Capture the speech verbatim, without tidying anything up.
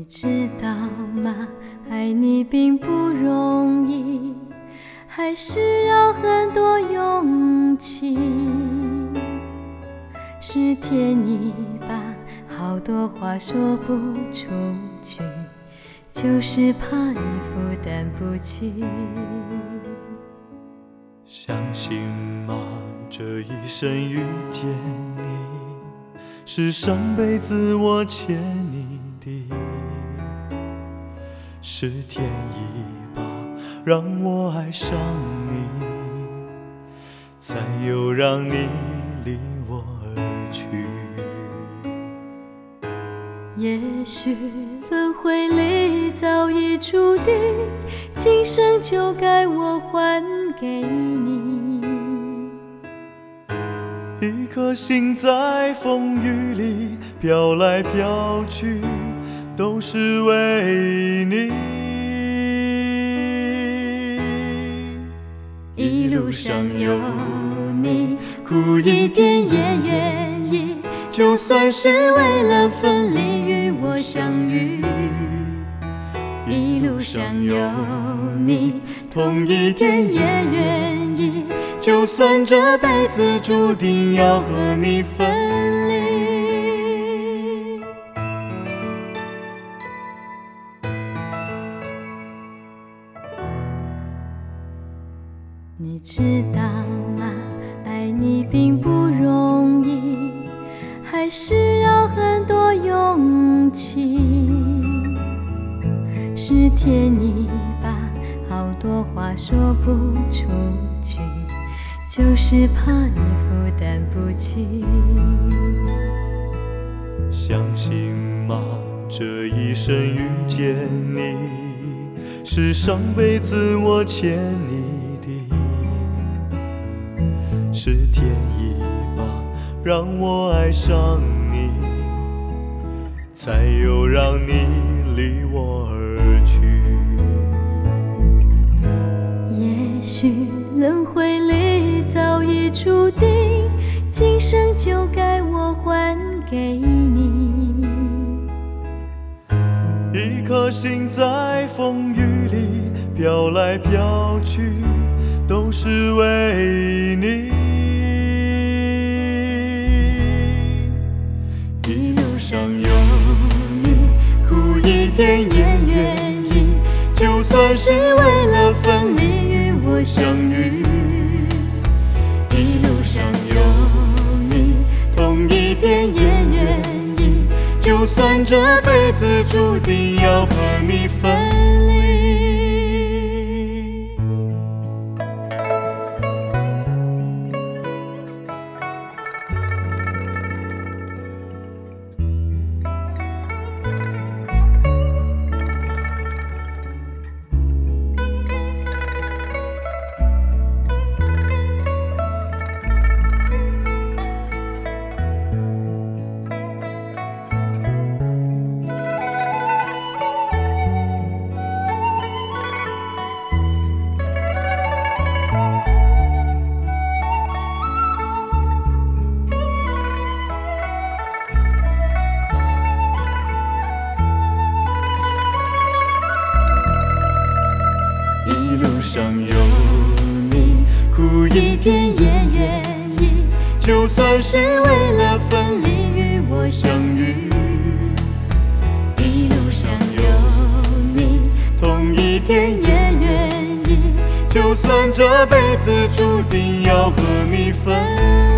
知道吗？爱你并不容易，还需要很多勇气。是天意吧，好多话说不出去，就是怕你负担不起。 相信吗？这一生遇见你，是上辈子我欠你的。是天意吧，让我爱上你，才有让你离我而去。 也许轮回里早已注定，今生就该我还给你。 一颗心在风雨里飘来飘去，都是为你。 一路上有你，苦一点也愿意，就算是为了分离与我相遇。一路上有你，痛一点也愿意，就算这辈子注定要和你分离。你知道吗？爱你并不容易，还需要很多勇气。是天意吧，好多话说不出去，就是怕你负担不起。 相信吗？这一生遇见你，是上辈子我欠你的。是天意吧，让我爱上你，才有让你离我而去。 也许轮回里早已注定，今生就该我还给你。 一颗心在风雨里飘来飘去，都是为你。 一路上有你，苦一点也愿意，就算是为了分离与我相遇。一路上有你，痛一点也愿意，就算这辈子注定要和你分离。一路上有你，苦一点也愿意，就算是为了分离与我相遇。一路上有你，痛一点也愿意，就算这辈子注定要和你分离。